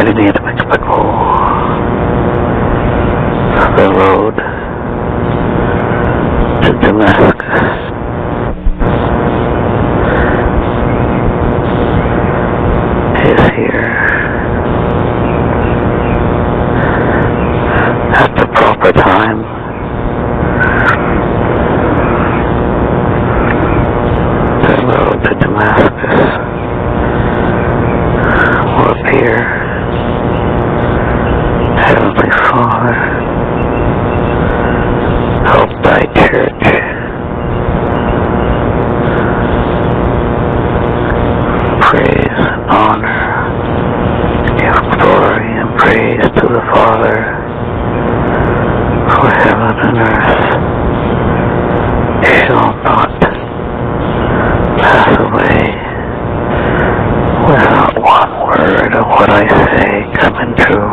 need to make a goal. The road to Damascus is here. At the proper time, the road to Damascus will appear. Heavenly Father, help thy church. Praise and honor, give glory and praise to the Father, for heaven and earth shall not pass away without one word of what I say coming true.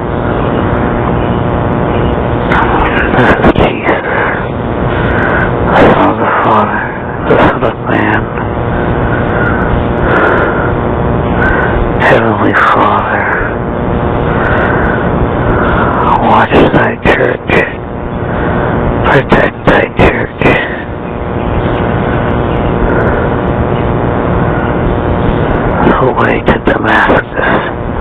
This is Jesus, the Son of the Father, the Son of Man. Heavenly Father, watch thy church, protect thy church. The way to Damascus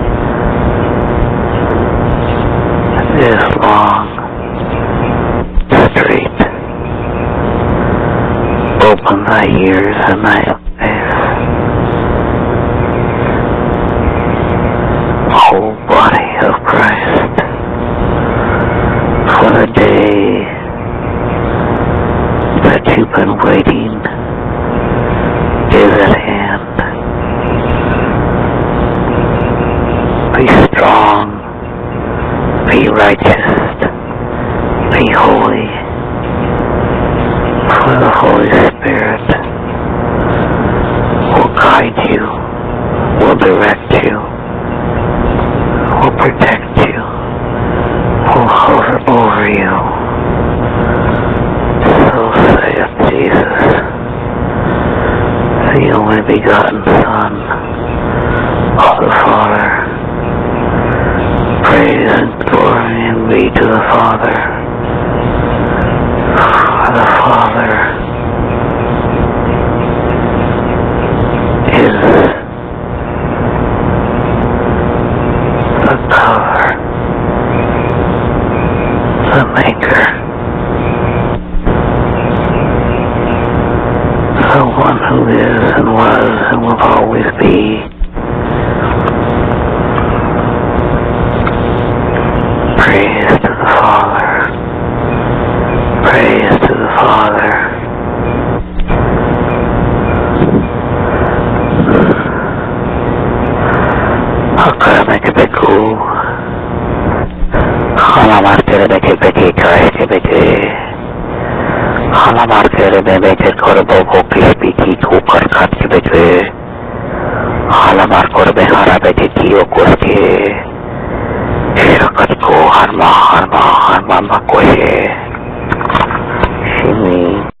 is long, straight. Open thy ears and thy eyes. Whole body of Christ, for the day that you've been waiting is at hand. Be strong, be righteous, be holy, for the Holy Spirit will guide you, will direct you, will protect you, will hover over you. So saith Jesus, the only begotten Son of the Father. Praise and glory and be to the Father. For the Father is the cover, the maker, the one who is and was and will always be. Praise to the Father. Praise to the Father. Akarame beku. Halamar kere beke kare ke beke. Halamar kere beke korbo koki spiki kupar kat ke beke. Halamar korbe hara beke kiyo koske. Shirakat ko harma